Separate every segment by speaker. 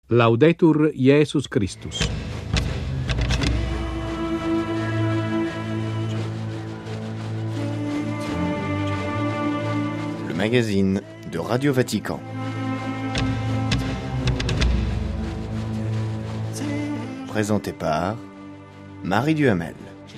Speaker 1: Laudetur Jesus Christus.
Speaker 2: Le magazine de Radio Vatican. Présenté par Marie Duhamel.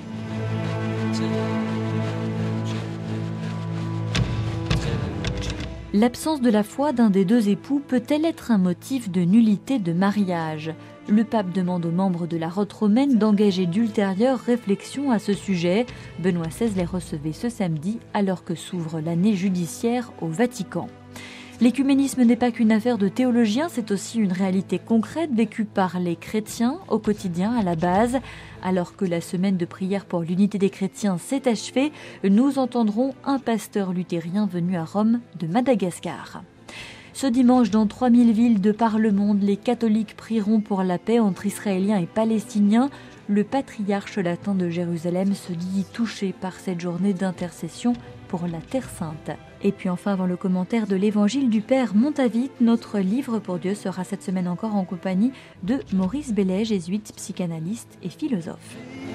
Speaker 3: L'absence de la foi d'un des deux époux peut-elle être un motif de nullité de mariage ? Le pape demande aux membres de la Rote romaine d'engager d'ultérieures réflexions à ce sujet. Benoît XVI les recevait ce samedi alors que s'ouvre l'année judiciaire au Vatican. L'écuménisme n'est pas qu'une affaire de théologiens, c'est aussi une réalité concrète vécue par les chrétiens au quotidien à la base. Alors que la semaine de prière pour l'unité des chrétiens s'est achevée, nous entendrons un pasteur luthérien venu à Rome de Madagascar. Ce dimanche, dans 3000 villes de par le monde, les catholiques prieront pour la paix entre Israéliens et Palestiniens. Le patriarche latin de Jérusalem se dit touché par cette journée d'intercession pour la Terre Sainte. Et puis enfin, avant le commentaire de l'évangile du Père Montavite, notre livre pour Dieu sera cette semaine encore en compagnie de Maurice Bellet, jésuite, psychanalyste et philosophe.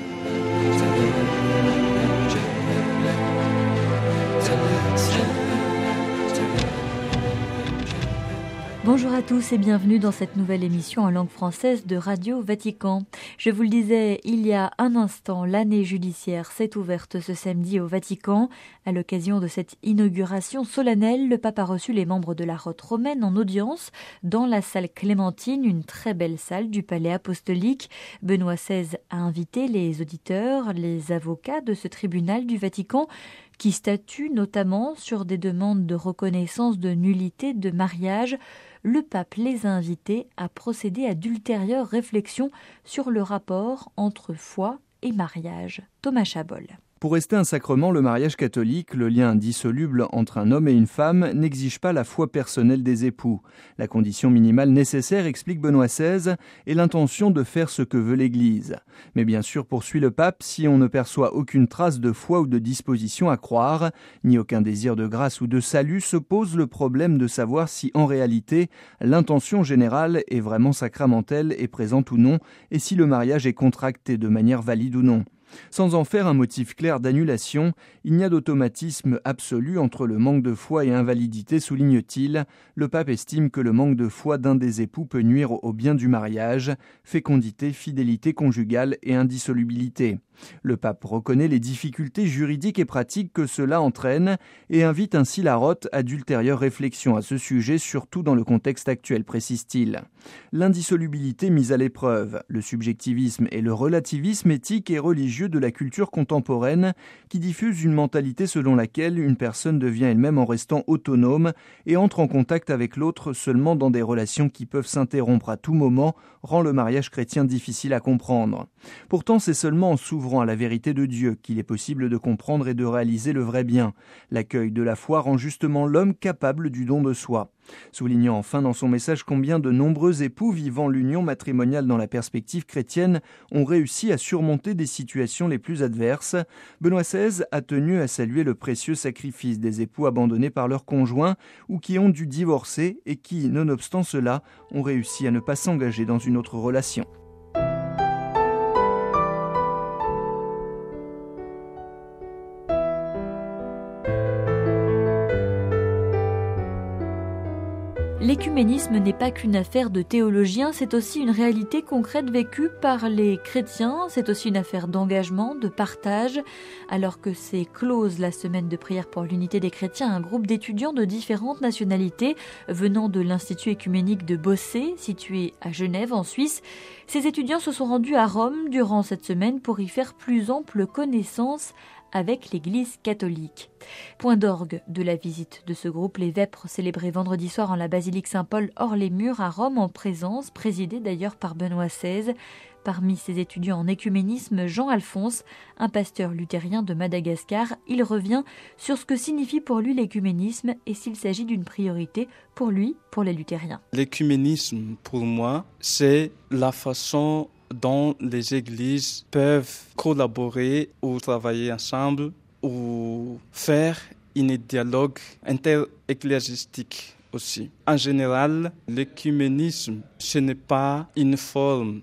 Speaker 3: Bonjour à tous et bienvenue dans cette nouvelle émission en langue française de Radio Vatican. Je vous le disais il y a un instant, l'année judiciaire s'est ouverte ce samedi au Vatican. À l'occasion de cette inauguration solennelle, le pape a reçu les membres de la Rote romaine en audience dans la salle Clémentine, une très belle salle du palais apostolique. Benoît XVI a invité les auditeurs, les avocats de ce tribunal du Vatican qui statuent notamment sur des demandes de reconnaissance de nullité de mariage. Le pape les a invités à procéder à d'ultérieures réflexions sur le rapport entre foi et mariage. Thomas Chabol.
Speaker 4: Pour rester un sacrement, le mariage catholique, le lien indissoluble entre un homme et une femme, n'exige pas la foi personnelle des époux. La condition minimale nécessaire, explique Benoît XVI, est l'intention de faire ce que veut l'Église. Mais bien sûr, poursuit le pape, si on ne perçoit aucune trace de foi ou de disposition à croire, ni aucun désir de grâce ou de salut, se pose le problème de savoir si en réalité l'intention générale est vraiment sacramentelle et présente ou non, et si le mariage est contracté de manière valide ou non. Sans en faire un motif clair d'annulation, il n'y a d'automatisme absolu entre le manque de foi et invalidité, souligne-t-il. Le pape estime que le manque de foi d'un des époux peut nuire au bien du mariage, fécondité, fidélité conjugale et indissolubilité. Le pape reconnaît les difficultés juridiques et pratiques que cela entraîne et invite ainsi la Rote à d'ultérieures réflexions à ce sujet, surtout dans le contexte actuel, précise-t-il. L'indissolubilité mise à l'épreuve, le subjectivisme et le relativisme éthique et religieux de la culture contemporaine qui diffuse une mentalité selon laquelle une personne devient elle-même en restant autonome et entre en contact avec l'autre seulement dans des relations qui peuvent s'interrompre à tout moment, rend le mariage chrétien difficile à comprendre. Pourtant, c'est seulement en s'ouvrant à la vérité de Dieu qu'il est possible de comprendre et de réaliser le vrai bien. L'accueil de la foi rend justement l'homme capable du don de soi. Soulignant enfin dans son message combien de nombreux époux vivant l'union matrimoniale dans la perspective chrétienne ont réussi à surmonter des situations les plus adverses, Benoît XVI a tenu à saluer le précieux sacrifice des époux abandonnés par leurs conjoints ou qui ont dû divorcer et qui, nonobstant cela, ont réussi à ne pas s'engager dans une autre relation.
Speaker 3: L'écuménisme n'est pas qu'une affaire de théologiens, c'est aussi une réalité concrète vécue par les chrétiens, c'est aussi une affaire d'engagement, de partage. Alors que s'est close la semaine de prière pour l'unité des chrétiens, un groupe d'étudiants de différentes nationalités venant de l'Institut écuménique de Bossé, situé à Genève en Suisse, ces étudiants se sont rendus à Rome durant cette semaine pour y faire plus ample connaissance avec l'Église catholique. Point d'orgue de la visite de ce groupe, les vêpres célébrées vendredi soir en la basilique Saint-Paul hors les murs à Rome en présence, présidée d'ailleurs par Benoît XVI. Parmi ses étudiants en écuménisme, Jean Alphonse, un pasteur luthérien de Madagascar, il revient sur ce que signifie pour lui l'écuménisme et s'il s'agit d'une priorité pour lui, pour les luthériens.
Speaker 5: L'écuménisme, pour moi, c'est la façon dont les églises peuvent collaborer ou travailler ensemble ou faire un dialogue inter-ecclésiastique aussi. En général, l'écuménisme, ce n'est pas une forme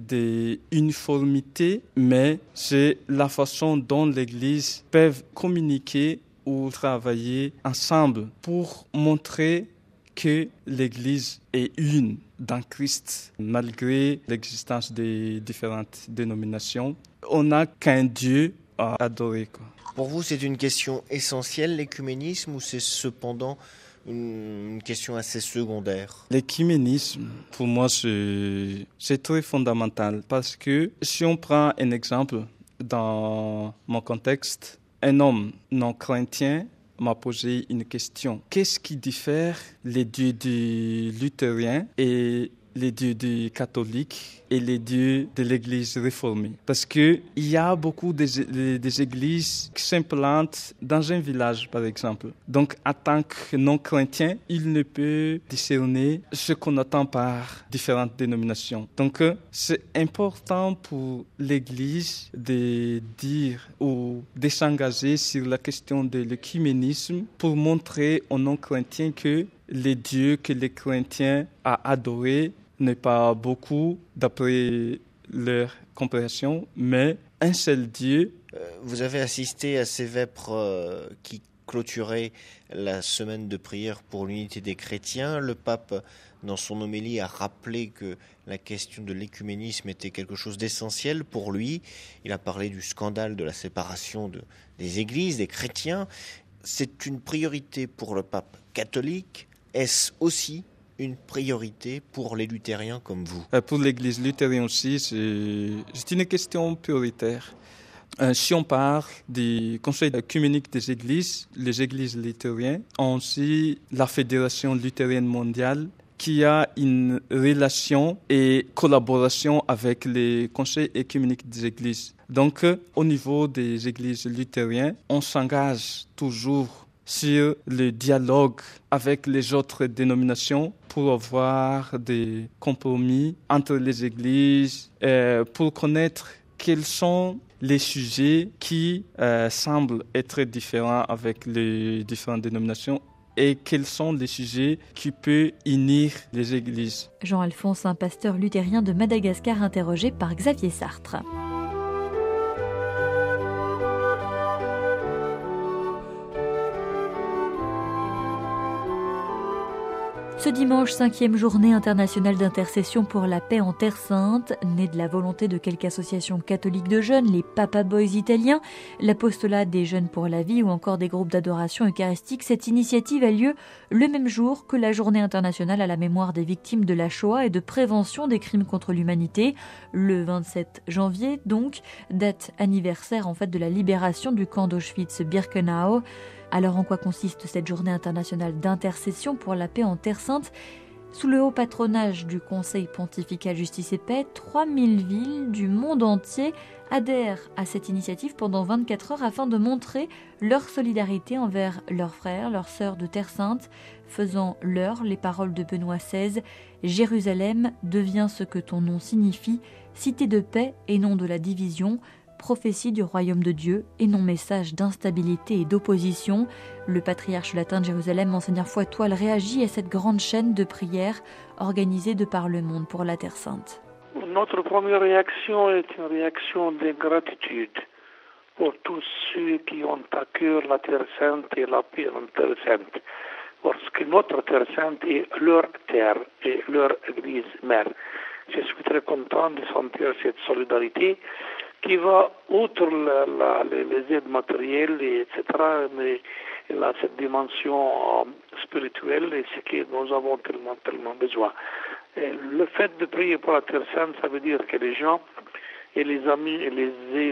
Speaker 5: d'uniformité, mais c'est la façon dont l'Église peut communiquer ou travailler ensemble pour montrer que l'Église est une dans Christ, malgré l'existence des différentes dénominations. On n'a qu'un Dieu à adorer, quoi.
Speaker 2: Pour vous, c'est une question essentielle, l'écuménisme, ou c'est cependant une question assez secondaire?
Speaker 5: L'écuménisme, pour moi, c'est très fondamental parce que si on prend un exemple dans mon contexte, un homme non chrétien m'a posé une question. Qu'est-ce qui diffère les dieux du luthérien et les dieux du catholique et les dieux de l'église réformée? Parce qu'il y a beaucoup des églises qui s'implantent dans un village, par exemple. Donc, en tant que non-chrétien, il ne peut discerner ce qu'on attend par différentes dénominations. Donc, c'est important pour l'église de dire ou de s'engager sur la question de l'écuménisme pour montrer aux non-chrétiens que les dieux que les chrétiens ont adorés n'est pas beaucoup d'après leur compréhension, mais un seul Dieu.
Speaker 2: Vous avez assisté à ces vêpres qui clôturaient la semaine de prière pour l'unité des chrétiens. Le pape, dans son homélie, a rappelé que la question de l'écuménisme était quelque chose d'essentiel pour lui. Il a parlé du scandale de la séparation des églises, des chrétiens. C'est une priorité pour le pape catholique. Est-ce aussi une priorité pour les luthériens comme vous?
Speaker 5: Pour l'Église luthérienne aussi, c'est une question prioritaire. Si on parle du Conseil œcuménique des Églises, les Églises luthériennes ont aussi la Fédération luthérienne mondiale qui a une relation et collaboration avec les conseils œcuméniques des Églises. Donc, au niveau des Églises luthériennes, on s'engage toujours sur le dialogue avec les autres dénominations pour avoir des compromis entre les églises, pour connaître quels sont les sujets qui semblent être différents avec les différentes dénominations et quels sont les sujets qui peuvent unir les églises.
Speaker 3: Jean-Alphonse, un pasteur luthérien de Madagascar interrogé par Xavier Sartre. Ce dimanche, 5e journée internationale d'intercession pour la paix en Terre Sainte, née de la volonté de quelques associations catholiques de jeunes, les Papa Boys italiens, l'apostolat des jeunes pour la vie ou encore des groupes d'adoration eucharistique. Cette initiative a lieu le même jour que la journée internationale à la mémoire des victimes de la Shoah et de prévention des crimes contre l'humanité, le 27 janvier donc, date anniversaire en fait de la libération du camp d'Auschwitz-Birkenau. Alors en quoi consiste cette journée internationale d'intercession pour la paix en Terre Sainte? Sous le haut patronage du Conseil pontifical Justice et Paix, 3000 villes du monde entier adhèrent à cette initiative pendant 24 heures afin de montrer leur solidarité envers leurs frères, leurs sœurs de Terre Sainte, faisant leur les paroles de Benoît XVI. Jérusalem devient ce que ton nom signifie, cité de paix et non de la division, prophétie du royaume de Dieu et non message d'instabilité et d'opposition. Le patriarche latin de Jérusalem, Monseigneur Foitoile, réagit à cette grande chaîne de prières organisée de par le monde pour la Terre Sainte.
Speaker 6: Notre première réaction est une réaction de gratitude pour tous ceux qui ont à cœur la Terre Sainte et la paix en Terre Sainte, parce que notre Terre Sainte est leur terre et leur Église mère. Je suis très content de sentir cette solidarité qui va outre les aides matérielles, etc., mais cette dimension spirituelle et ce que nous avons tellement besoin. Et le fait de prier pour la Terre Sainte, ça veut dire que les gens et les amis et les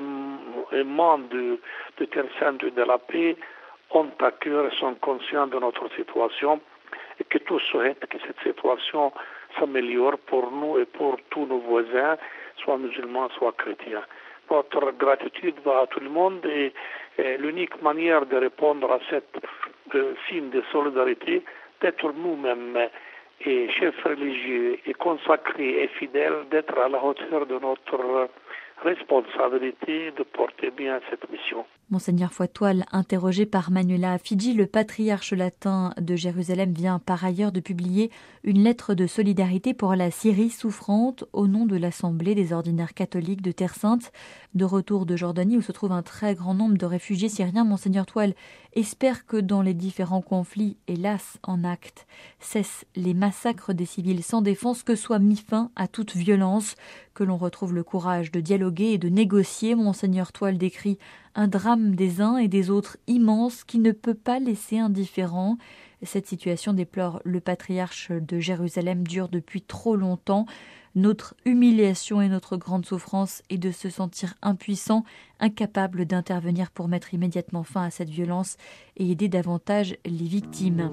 Speaker 6: aimants de Terre Sainte et de la paix ont à cœur et sont conscients de notre situation et que tous souhaitent que cette situation s'améliore pour nous et pour tous nos voisins, soit musulmans, soit chrétiens. Votre gratitude va à tout le monde et l'unique manière de répondre à cette signe de solidarité, d'être nous-mêmes et chefs religieux et consacrés et fidèles, d'être à la hauteur de notre responsabilité de porter bien cette mission.
Speaker 3: Monseigneur Foitoile, interrogé par Manuela Affigi, le patriarche latin de Jérusalem vient par ailleurs de publier une lettre de solidarité pour la Syrie souffrante au nom de l'Assemblée des ordinaires catholiques de Terre Sainte. De retour de Jordanie où se trouve un très grand nombre de réfugiés syriens, Monseigneur Toile espère que dans les différents conflits, hélas en acte, cessent les massacres des civils sans défense, que soit mis fin à toute violence, que l'on retrouve le courage de dialoguer et de négocier. Monseigneur Toile décrit un drame des uns et des autres immense qui ne peut pas laisser indifférent. Cette situation, déplore le patriarche de Jérusalem, dure depuis trop longtemps. Notre humiliation et notre grande souffrance est de se sentir impuissant, incapable d'intervenir pour mettre immédiatement fin à cette violence et aider davantage les victimes.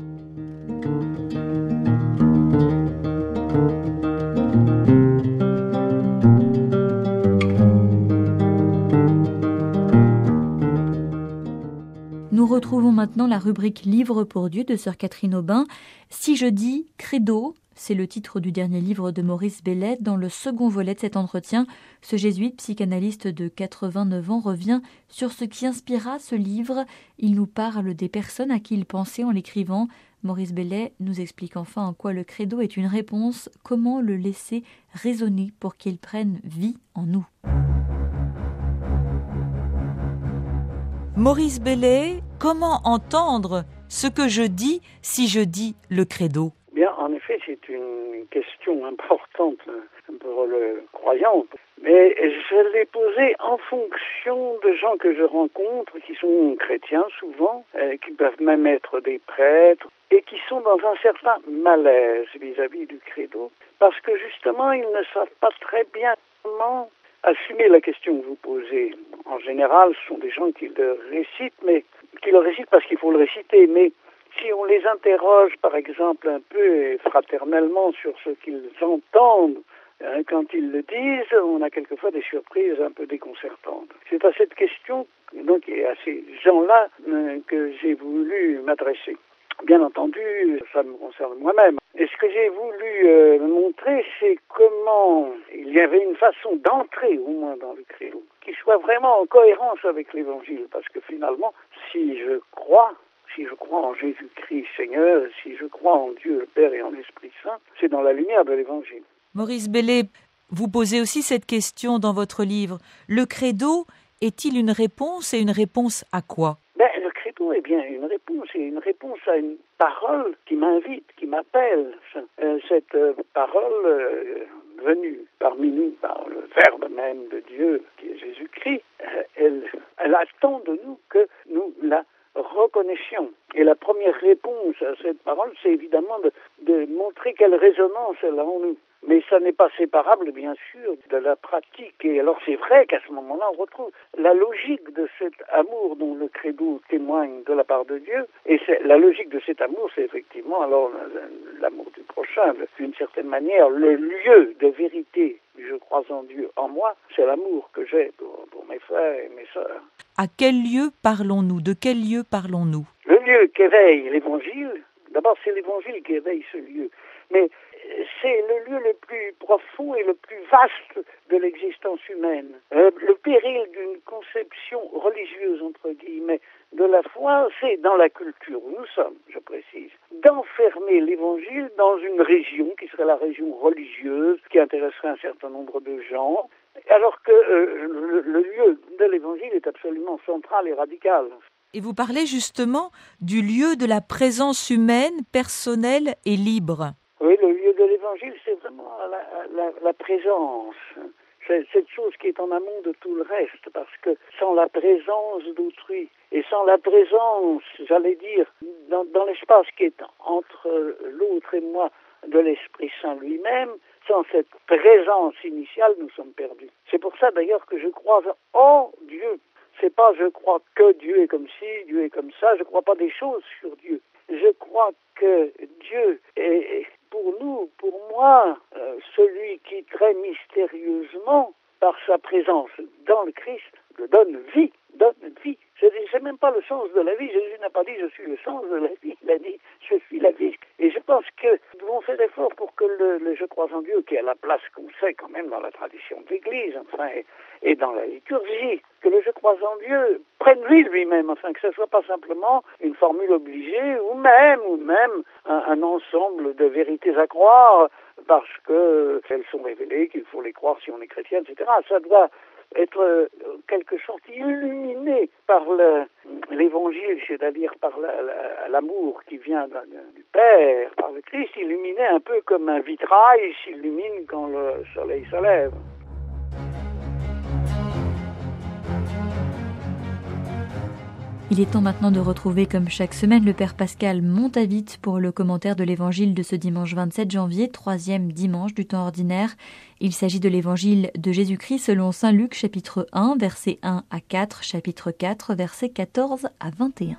Speaker 3: Nous retrouvons maintenant la rubrique Livre pour Dieu de sœur Catherine Aubin. Si je dis Credo, c'est le titre du dernier livre de Maurice Bellet. Dans le second volet de cet entretien, ce jésuite psychanalyste de 89 ans revient sur ce qui inspira ce livre. Il nous parle des personnes à qui il pensait en l'écrivant. Maurice Bellet nous explique enfin en quoi le credo est une réponse, comment le laisser résonner pour qu'il prenne vie en nous.
Speaker 7: Maurice Bellet, comment entendre ce que je dis si je dis le credo ?
Speaker 8: Bien, en effet, c'est une question importante pour le croyant, mais je l'ai posée en fonction de gens que je rencontre, qui sont chrétiens souvent, qui peuvent même être des prêtres, et qui sont dans un certain malaise vis-à-vis du credo, parce que justement, ils ne savent pas très bien comment assumer la question que vous posez. En général, ce sont des gens qui le récitent, mais qui le récitent parce qu'il faut le réciter. Mais si on les interroge, par exemple, un peu fraternellement sur ce qu'ils entendent quand ils le disent, on a quelquefois des surprises un peu déconcertantes. C'est à cette question, donc, et à ces gens-là que j'ai voulu m'adresser. Bien entendu, ça me concerne moi-même. Et ce que j'ai voulu montrer, c'est comment il y avait une façon d'entrer, au moins dans le credo, qui soit vraiment en cohérence avec l'Évangile. Parce que finalement, si je crois en Jésus-Christ Seigneur, si je crois en Dieu le Père et en l'Esprit Saint, c'est dans la lumière de l'Évangile.
Speaker 7: Maurice Bellet, vous posez aussi cette question dans votre livre. Le credo est-il une réponse et une réponse à quoi ?
Speaker 8: Le credo est bien une réponse, et une réponse à une parole qui m'invite, qui m'appelle. Cette parole venue parmi nous par le Verbe même de Dieu, qui est Jésus-Christ, elle attend de nous que nous la reconnaissions. Et la première réponse à cette parole, c'est évidemment de montrer quelle résonance elle a en nous. Mais ça n'est pas séparable, bien sûr, de la pratique. Et alors c'est vrai qu'à ce moment-là, on retrouve la logique de cet amour dont le credo témoigne de la part de Dieu. Et la logique de cet amour, c'est effectivement alors l'amour du prochain. D'une certaine manière, le lieu de vérité, je crois en Dieu, en moi, c'est l'amour que j'ai pour mes frères et mes sœurs.
Speaker 7: À quel lieu parlons-nous ? De quel lieu parlons-nous ?
Speaker 8: Le lieu qu'éveille l'Évangile, d'abord c'est l'Évangile qui éveille ce lieu. Mais c'est le lieu le plus profond et le plus vaste de l'existence humaine. Le péril d'une conception religieuse, entre guillemets, de la foi, c'est dans la culture où nous sommes, je précise, d'enfermer l'Évangile dans une région qui serait la région religieuse, qui intéresserait un certain nombre de gens, alors que le lieu de l'Évangile est absolument central et radical.
Speaker 7: Et vous parlez justement du lieu de la présence humaine, personnelle et libre.
Speaker 8: Oui, le lieu de l'Évangile, c'est vraiment la présence. C'est cette chose qui est en amont de tout le reste, parce que sans la présence d'autrui, et sans la présence, j'allais dire, dans l'espace qui est entre l'autre et moi, de l'Esprit Saint lui-même, sans cette présence initiale, nous sommes perdus. C'est pour ça d'ailleurs que je crois en Dieu. C'est pas je crois que Dieu est comme ci, Dieu est comme ça, je crois pas des choses sur Dieu. Je crois que Dieu est pour nous, pour moi, celui qui très mystérieusement, par sa présence dans le Christ, donne vie. C'est même pas le sens de la vie. Jésus n'a pas dit je suis le sens de la vie, il a dit je suis la vie. Et je pense que nous devons faire d'efforts pour que le je crois en Dieu, qui a la place qu'on sait quand même dans la tradition de l'Église, enfin, et dans la liturgie, que le je crois en Dieu prenne vie lui-même, enfin que ce soit pas simplement une formule obligée ou même un ensemble de vérités à croire parce que elles sont révélées, qu'il faut les croire si on est chrétien, etc. Ça doit être quelque sorte illuminé par l'évangile, c'est-à-dire par l'amour qui vient du Père, par le Christ, illuminé un peu comme un vitrail s'illumine quand le soleil se lève.
Speaker 3: Il est temps maintenant de retrouver, comme chaque semaine, le Père Pascal Montavit pour le commentaire de l'Évangile de ce dimanche 27 janvier, 3e dimanche du temps ordinaire. Il s'agit de l'Évangile de Jésus-Christ selon Saint Luc, chapitre 1, versets 1 à 4, chapitre 4, versets 14 à 21.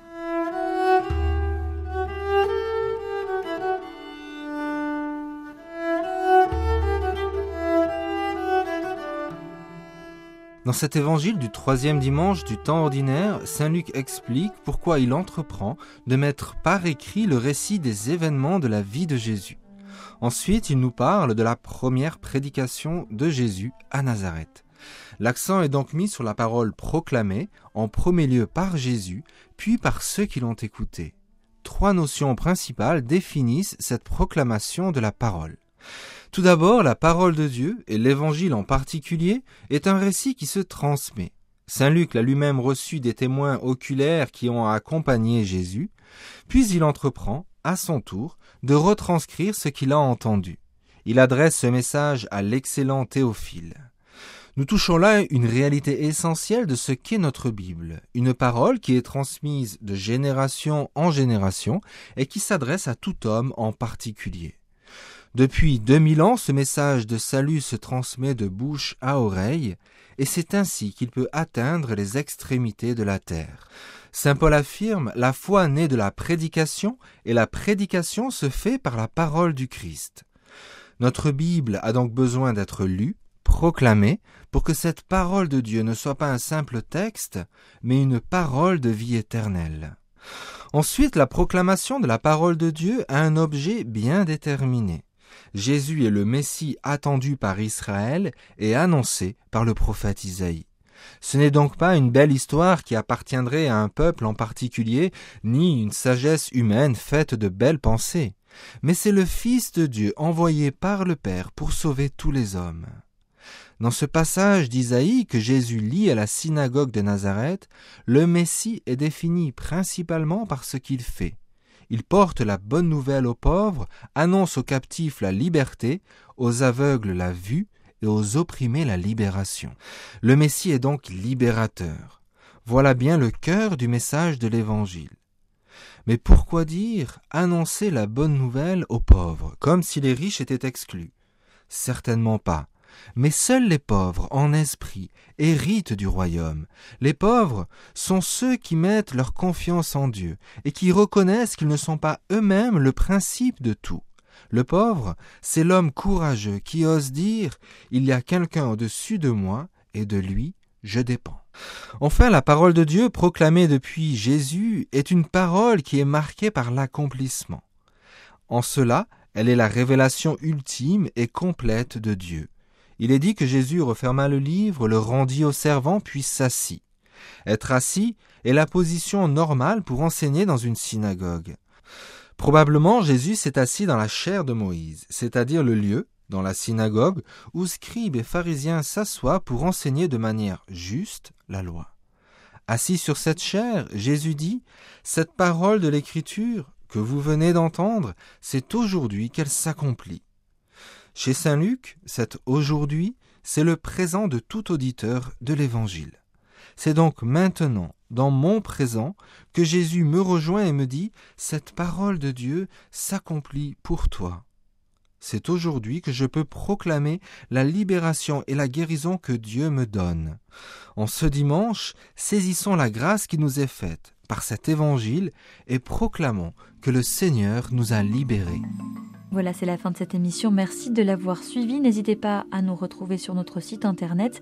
Speaker 9: Dans cet évangile du 3e dimanche du temps ordinaire, saint Luc explique pourquoi il entreprend de mettre par écrit le récit des événements de la vie de Jésus. Ensuite, il nous parle de la première prédication de Jésus à Nazareth. L'accent est donc mis sur la parole proclamée, en premier lieu par Jésus, puis par ceux qui l'ont écouté. 3 notions principales définissent cette proclamation de la parole. Tout d'abord, la parole de Dieu, et l'Évangile en particulier, est un récit qui se transmet. Saint Luc l'a lui-même reçu des témoins oculaires qui ont accompagné Jésus, puis il entreprend, à son tour, de retranscrire ce qu'il a entendu. Il adresse ce message à l'excellent Théophile. Nous touchons là une réalité essentielle de ce qu'est notre Bible, une parole qui est transmise de génération en génération et qui s'adresse à tout homme en particulier. Depuis 2000 ans, ce message de salut se transmet de bouche à oreille, et c'est ainsi qu'il peut atteindre les extrémités de la terre. Saint Paul affirme « La foi naît de la prédication, et la prédication se fait par la parole du Christ ». Notre Bible a donc besoin d'être lue, proclamée, pour que cette parole de Dieu ne soit pas un simple texte, mais une parole de vie éternelle. Ensuite, la proclamation de la parole de Dieu a un objet bien déterminé. Jésus est le Messie attendu par Israël et annoncé par le prophète Isaïe. Ce n'est donc pas une belle histoire qui appartiendrait à un peuple en particulier, ni une sagesse humaine faite de belles pensées, mais c'est le Fils de Dieu envoyé par le Père pour sauver tous les hommes. Dans ce passage d'Isaïe que Jésus lit à la synagogue de Nazareth, le Messie est défini principalement par ce qu'il fait. Il porte la bonne nouvelle aux pauvres, annonce aux captifs la liberté, aux aveugles la vue et aux opprimés la libération. Le Messie est donc libérateur. Voilà bien le cœur du message de l'Évangile. Mais pourquoi dire annoncer la bonne nouvelle aux pauvres, comme si les riches étaient exclus? Certainement pas. Mais seuls les pauvres, en esprit, héritent du royaume. Les pauvres sont ceux qui mettent leur confiance en Dieu et qui reconnaissent qu'ils ne sont pas eux-mêmes le principe de tout. Le pauvre, c'est l'homme courageux qui ose dire « Il y a quelqu'un au-dessus de moi et de lui, je dépends ». Enfin, la parole de Dieu proclamée depuis Jésus est une parole qui est marquée par l'accomplissement. En cela, elle est la révélation ultime et complète de Dieu. Il est dit que Jésus referma le livre, le rendit au servant, puis s'assit. Être assis est la position normale pour enseigner dans une synagogue. Probablement, Jésus s'est assis dans la chaire de Moïse, c'est-à-dire le lieu, dans la synagogue, où scribes et pharisiens s'assoient pour enseigner de manière juste la loi. Assis sur cette chaire, Jésus dit « Cette parole de l'Écriture que vous venez d'entendre, c'est aujourd'hui qu'elle s'accomplit. » Chez saint Luc, cet « aujourd'hui », c'est le présent de tout auditeur de l'Évangile. C'est donc maintenant, dans mon présent, que Jésus me rejoint et me dit « Cette parole de Dieu s'accomplit pour toi ». C'est aujourd'hui que je peux proclamer la libération et la guérison que Dieu me donne. En ce dimanche, saisissons la grâce qui nous est faite par cet Évangile et proclamons que le Seigneur nous a libérés.
Speaker 3: Voilà, c'est la fin de cette émission. Merci de l'avoir suivi. N'hésitez pas à nous retrouver sur notre site internet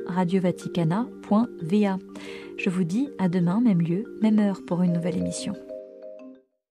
Speaker 3: www.radiovaticana.va. Je vous dis à demain, même lieu, même heure pour une nouvelle émission.